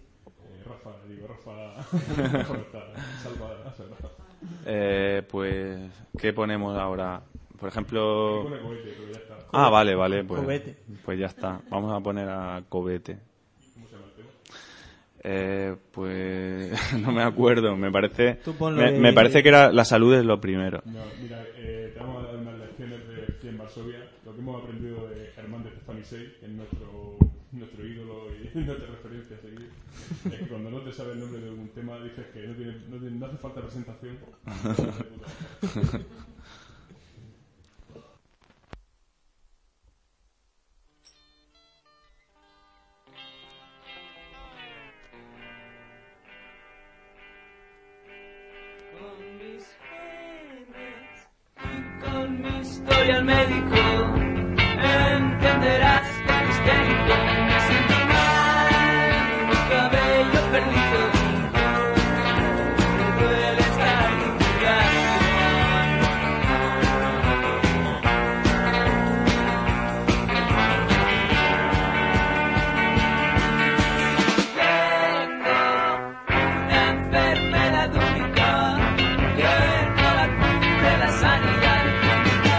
Salva. Pues, ¿qué ponemos ahora? Por ejemplo... Pone Cobete, pero ya está. Ah, vale, pues, Cobete. Pues ya está. Vamos a poner a Cobete. ¿Cómo se llama el tema? Pues no me acuerdo. Me parece me parece que era la salud es lo primero. No, mira, te vamos a dar unas lecciones de Cien en Varsovia. Lo que hemos aprendido de Germán de Stefanisei, que es nuestro ídolo y nuestra referencia a seguir. Es que cuando no te sabes el nombre de un tema dices que no hace falta presentación. Con mis genes y con mi historia al médico entenderás que histérico me siento mal, mi cabello perdido, me duele esta divulgación. Tengo una enfermedad única que no la cubre la sanidad pública.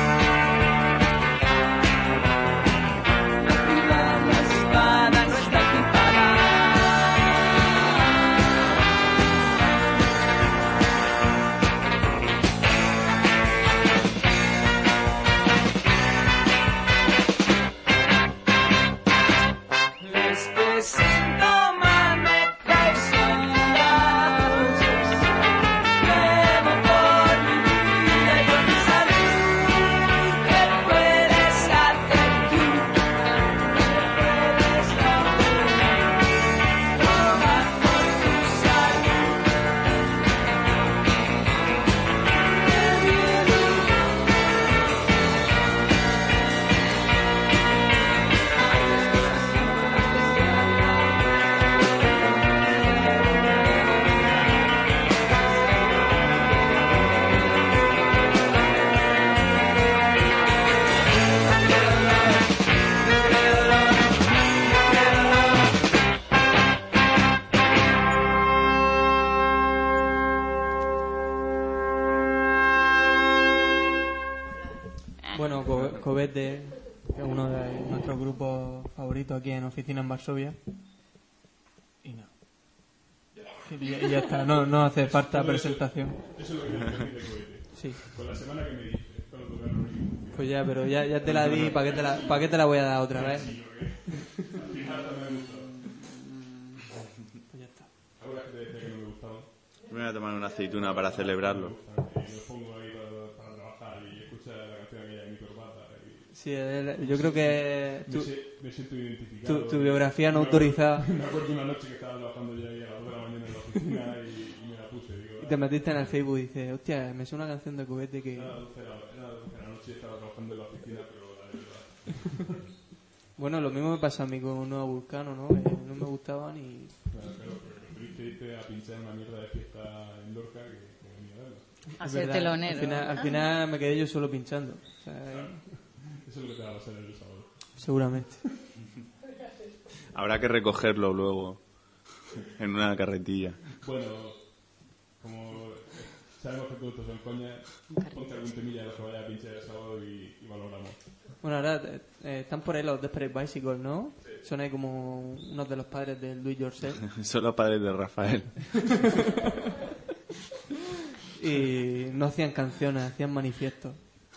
La espada no está equipada. Les presento Mamet Tyson. Temo por mi vida y por mi salud. ¿Qué puedes hacer tú? ¿Qué puedes hacer? Toma por tu salud. Bueno, Cobete, que es uno de nuestros grupos favoritos aquí en Oficina en Varsovia. Y no. Y ya está, no hace falta presentación. Eso es lo que yo aprendí de Cobete. Sí. Con la semana que me diste, cuando tocaron el Pues ya, pero ya te la di, ¿para qué te la voy a dar otra vez? Al final también me gustó. Pues ya está. Ahora que te decía que no me gustaba. Me voy a tomar una aceituna para celebrarlo. Y lo pongo ahí para trabajar y escuchar la canción aquella de mi corbata. Sí, yo creo que Me siento identificado. tu biografía no autorizada. Me acuerdo una noche que estaba trabajando ya ahí a las 2 de la mañana en la oficina y me la puse. Digo, Y te metiste en el Facebook y dices, hostia, me suena una canción de Cobete que... Era las 12 de la noche y estaba trabajando en la oficina, pero la verdad. Bueno, lo mismo me pasa a mí con Nuevo Vulcano, ¿no? No me gustaban y... Claro, pero preferiste irte a pinchar una mierda de fiesta en Lorca que venir a verla. A Es ser verdad, telonero. Al final me quedé yo solo pinchando. O sea, Eso es lo que te va a pasar el sábado. Seguramente. Habrá que recogerlo luego en una carretilla. Bueno, como sabemos que todo esto son coñas, ponte algún temilla de los que vaya a pinchar el sábado y valoramos. Bueno, ahora están por ahí los Desperate Bicycle, ¿no? Sí. Son ahí como unos de los padres del Do It Yourself. Son los padres de Rafael. Y no hacían canciones, hacían manifiestos.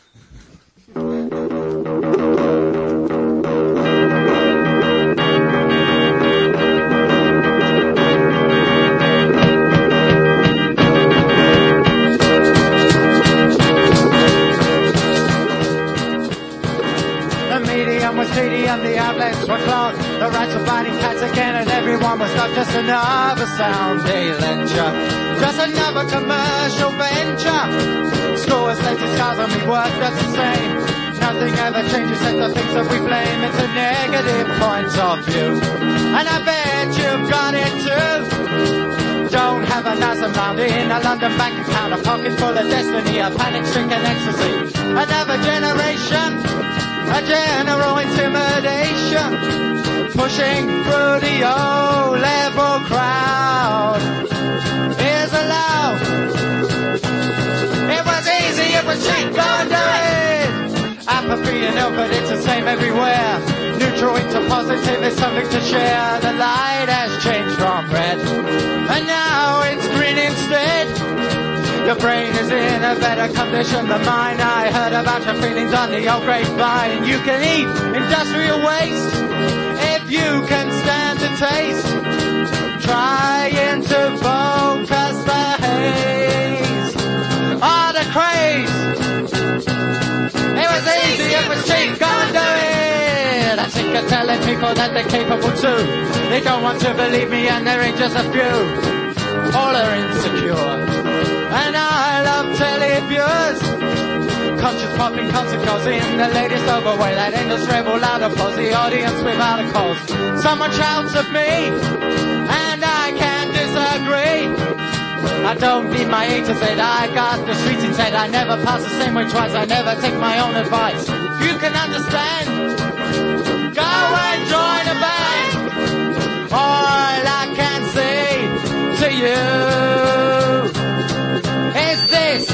Was seedy and the outlets were clogged. The rats were biting cats again and everyone was stuck. Just another sound day lecture, just another commercial venture. School has left its scars on me, work does the same. Nothing ever changes except the things that we blame. It's a negative point of view, and I bet you've got it too. Don't have a nice amount in a London bank account, a pocket full of destiny, a panic-stricken ecstasy. Another generation, a general intimidation, pushing through the O-level crowd is allowed. It was easy, it was cheap, go and do it. Apathy and ill, but it's the same everywhere. Neutral into positive is something to share. The light has changed from red, and now it's green instead. Your brain is in a better condition than mine. I heard about your feelings on the old grapevine. You can eat industrial waste if you can stand the taste. Trying to focus the haze or the craze. It was easy, it was cheap, go and do it. I think I'm telling people that they're capable too. They don't want to believe me and there ain't just a few. All are insecure. And I love televiews. Conscious popping concert goes in the latest overweight. That endless rebel loud applause, the audience without a cause. Someone shouts at me, and I can't disagree. I don't need my A to Z, I got the streets instead. I never pass the same way twice, I never take my own advice. You can understand, go and join a band. All I can say to you is this: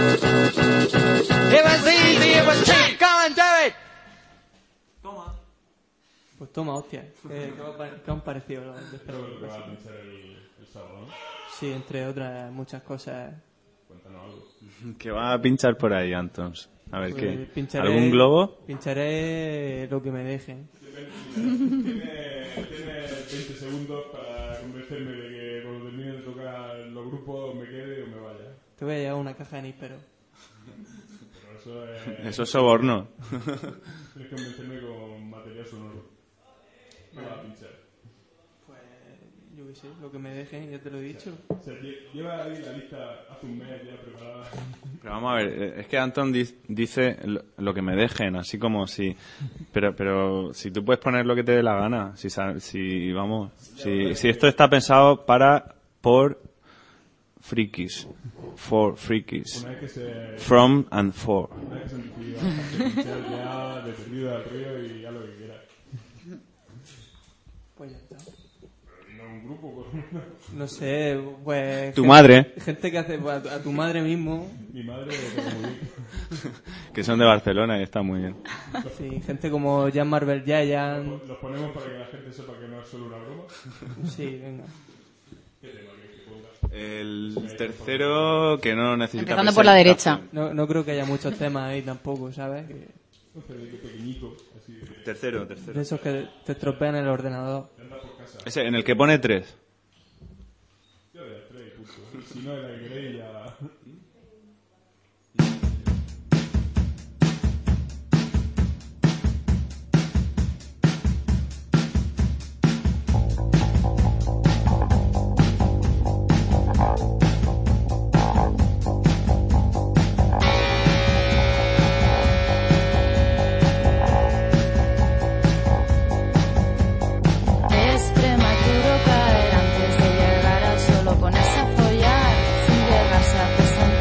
it was easy, it was cheap, go and do it. Toma. Pues toma, hostia. ¿Qué han parecido los Creo que va a pinchar el sábado, ¿no? Sí, entre otras muchas cosas. Cuéntanos algo. ¿Qué va a pinchar por ahí, Antons? A ver, Pues ¿qué? ¿Algún globo? Pincharé lo que me dejen. Tiene 20 segundos para convencerme de que cuando termine de tocar los grupos me quede o me vaya. Te voy a llevar una caja de níspero. Pero eso Eso es soborno. Tienes que convencerme con material sonoro. Me va a pinchar. Pues yo qué sé, lo que me dejen, ya te lo he dicho. O sea, lleva ahí la lista hace un mes ya preparada. Pero vamos a ver, es que Anton dice lo que me dejen, así como si... Pero si tú puedes poner lo que te dé la gana, si esto está pensado por frikis, for frikis, from and for. Una vez que se han decidido a ya de perdido al río y ya lo que quieras. Pues ya está. Pero un grupo, no sé, pues... Tu madre. Gente que hace... Pues, a tu madre mismo. Mi madre lo tengo muy bien. Que son de Barcelona y está muy bien. Sí, gente como Jan Marvel Giant. ¿Los ponemos para que la gente sepa que no es solo una broma? Sí, venga. ¿Qué tema quieres que ponga? El tercero que no necesita... Empezando por la derecha. No creo que haya muchos temas ahí tampoco, ¿sabes? Un CD pequeñito, así de... Tercero. De esos que te estropean el ordenador. Ese, en el que pone 3. Yo le doy 3 y punto. Si no es la que queréis ya... Es prematuro caer antes de llegar al suelo, ponerse a follar sin llegarse a presentar.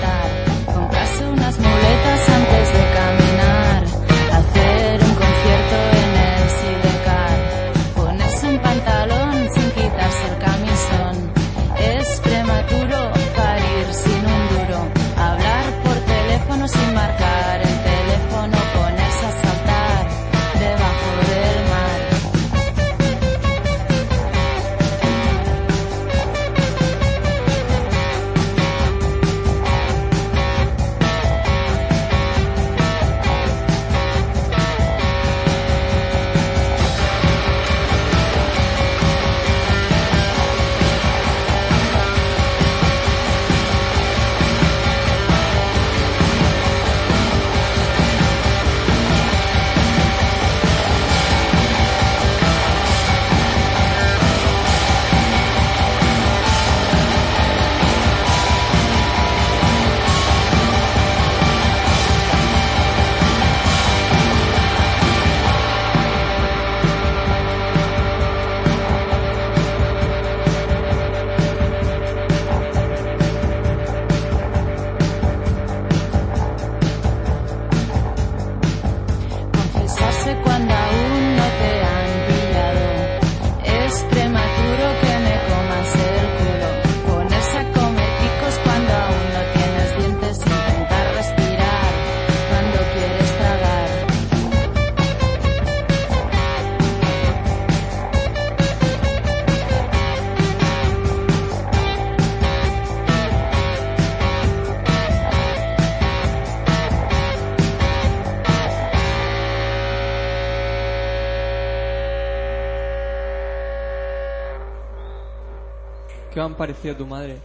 ¿Qué han parecido a tu madre?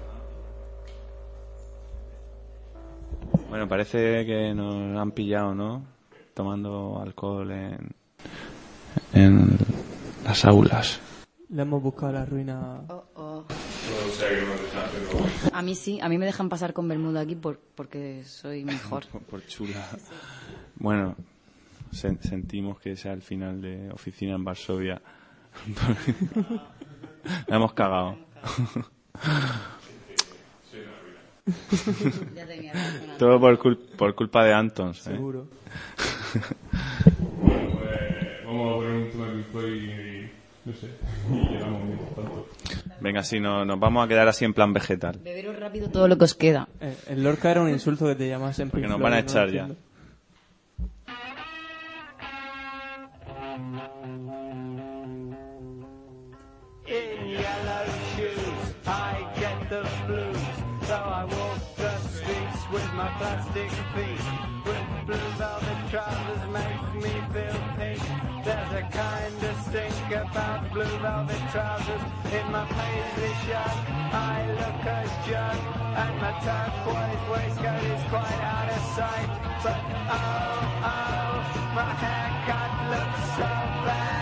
Bueno, parece que nos han pillado, ¿no? Tomando alcohol en las aulas. Le hemos buscado la ruina. A mí sí, a mí me dejan pasar con Bermuda aquí porque soy mejor. Por chula. Bueno, sentimos que sea el final de Oficina en Varsovia. La hemos cagado. Todo por culpa de Antons, ¿eh? Seguro. Bueno, pues vamos a poner un tema que fue y no sé, y quedamos mientras tanto. Venga, sí, nos vamos a quedar así en plan vegetal. Beberos rápido todo lo que os queda. El Lorca era un insulto que te llamasen Porque Pink nos Floyd, van a no echar lo ya. entiendo. In yellow shoes, I get the blues. So I walk the streets with my plastic feet. With blue velvet trousers make me feel pink. There's a kind of stink about blue velvet trousers. In my paisley shirt, I look a jerk. And my turquoise waistcoat is quite out of sight. But oh, my haircut looks so bad.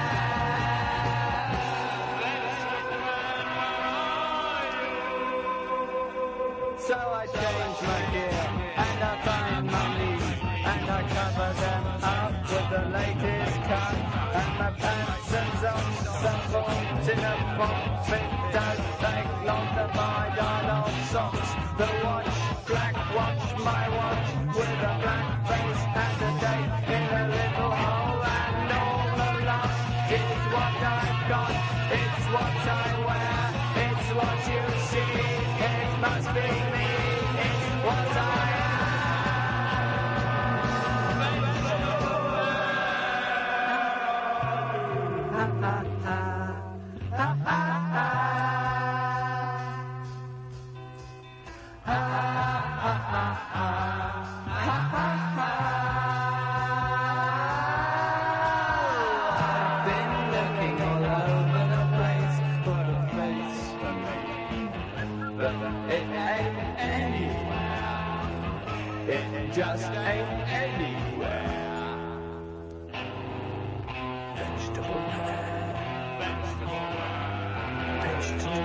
So I change my gear and I find my knees and I cover them up with the latest cut. And my pants and socks are bought in a box. It does take long to buy old socks. The watch, black watch, my watch with a black face and a date in a little hole. And all along is what I've got. It's what I wear. It's what you see. It must be me. It's what I I've been looking all over the place for a face for me, but it ain't anywhere. It just ain't anywhere. Vegetable man. Vegetable man. Vegetable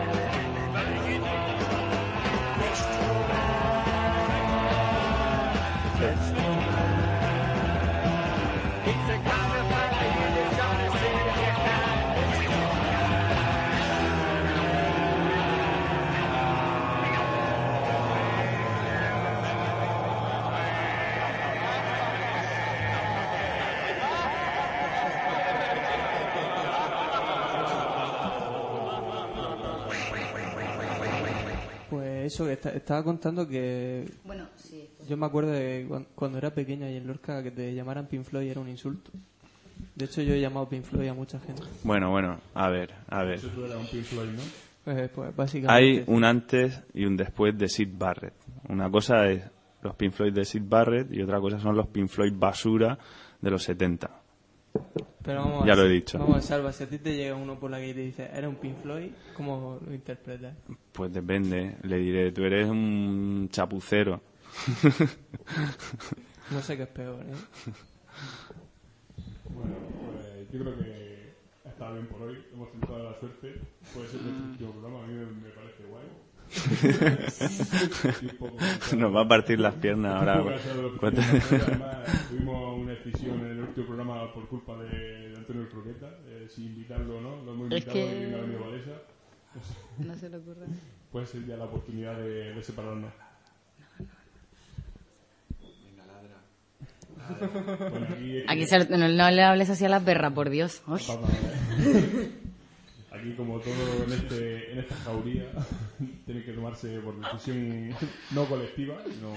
man. Vegetable man. He's the kind of fella you just gotta see if you can. Pues eso, que estaba contando que... Bueno, sí. Yo me acuerdo de cuando era pequeña y en Lorca que te llamaran Pink Floyd era un insulto. De hecho, yo he llamado Pink Floyd a mucha gente. Bueno, a ver. Eso era un Pink Floyd, ¿no? Pues básicamente... Hay un antes y un después de Syd Barrett. Una cosa es los Pink Floyd de Syd Barrett y otra cosa son los Pink Floyd basura de los 70. Pero vamos Ya a lo he dicho. Vamos a Salva, si a ti te llega uno por la calle y te dice, ¿eres un Pink Floyd? ¿Cómo lo interpretas? Pues depende. Le diré, tú eres un chapucero. No sé qué es peor, ¿eh? Bueno, pues yo creo que ha estado bien por hoy. Hemos tentado la suerte. Puede ser nuestro último programa. A mí me parece guay. Nos va a partir las piernas ahora. Además, tuvimos una decisión en el último programa por culpa de Antonio Croqueta, si invitarlo o no. Lo hemos invitado y no ha venido Valesa. No se le ocurre. Puede ser ya la oportunidad de separarnos. Bueno, Aquí no le hables así a la perra, por Dios. Uy. Aquí, como todo en esta jauría, tiene que tomarse por decisión no colectiva, no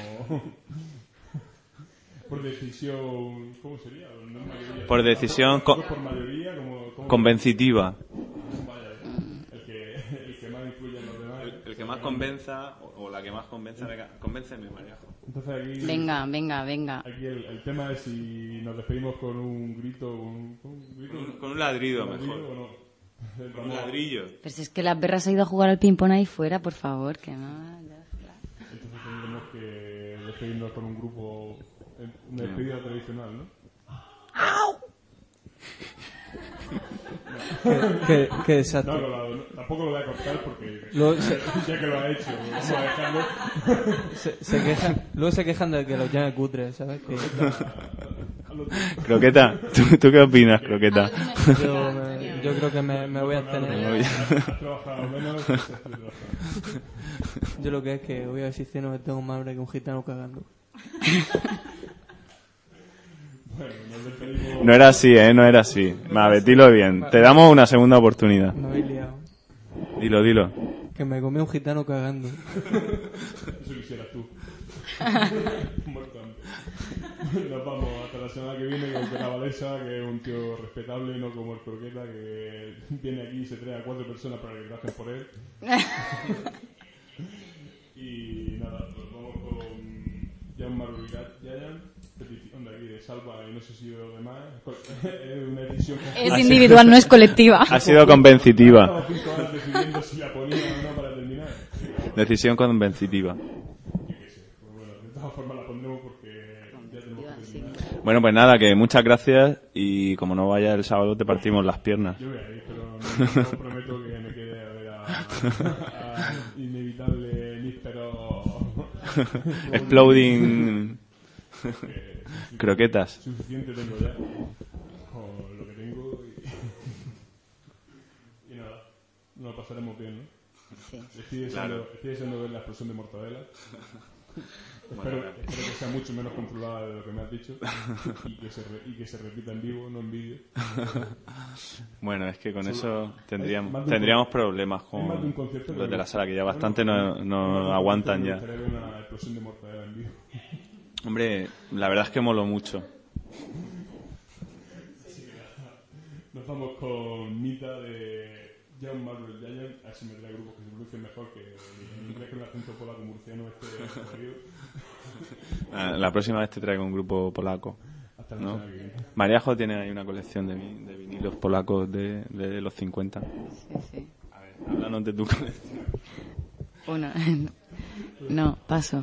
por decisión, ¿cómo sería? No mayoría, por decisión por mayoría, como convencitiva. Vaya, el que más influye en los demás. El que más convenza o la que más convenza, convénceme, Maríajo. Entonces aquí, Venga. Aquí el tema es si nos despedimos con un grito, con un ladrido ¿un mejor. ladrido o no? Un ladrillo. Pero si es que la perra se ha ido a jugar al ping-pong ahí fuera, por favor, que no... Entonces tendremos que despedirnos con un grupo, una despedida tradicional, ¿no? Que exacto. No, tampoco lo voy a cortar porque ya que lo ha hecho, vamos a dejarlo. Se quejan, luego se quejan de que los llame cutres, ¿sabes? Croqueta, ¿tú qué opinas, Croqueta? Yo creo que me voy a abstener. Has trabajado menos. Yo lo que es que voy a decir que no tengo más hambre que un gitano cagando. No era así, no era así. Vale, dilo bien. Te damos una segunda oportunidad. Me habéis liado. Dilo. Que me comí un gitano cagando. Eso quisieras tú. Nos vamos hasta la semana que viene con Pera Valesa, que es un tío respetable, no como el Croqueta, que viene aquí y se trae a 4 personas para que trabajen por él. Y nada, nos vamos con Jan Marurigat Yayan, petición de aquí de Salva y no sé si de los demás. Es una edición es individual, no es colectiva. Ha sido convencitiva. Estamos 5 horas decidiendo si la ponía o no para terminar. Decisión convencitiva. Bueno, de todas formas la pondremos porque ya tenemos que terminar. Bueno, pues nada, que muchas gracias y como no vaya el sábado te partimos las piernas. Yo voy a ir, pero no prometo que me quede a ver a inevitable níspero exploding croquetas. Suficiente tengo ya con lo que tengo y nada, nos lo pasaremos bien, ¿no? Sí. Estoy deseando ver la explosión de mortadela. Espero que sea mucho menos controlada de lo que me has dicho y que se repita en vivo, no en vídeo. Bueno, es que con eso tendríamos problemas con los de la sala, que ya bastante no aguantan ya. Una explosión de mortadela en vivo. Hombre, la verdad es que moló mucho. Nos vamos con Mita de Jan Marvel Giant, a ver si me trae grupos que se pronuncien mejor que en inglés con el acento polaco murciano La próxima vez te traigo un grupo polaco. Hasta la ¿no? semana que viene. Mariajo tiene ahí una colección de vinilos polacos de los 50. Sí. A ver, háblanos de tu colección. Uno, no, paso.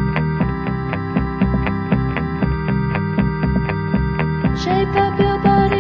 Shape up your body.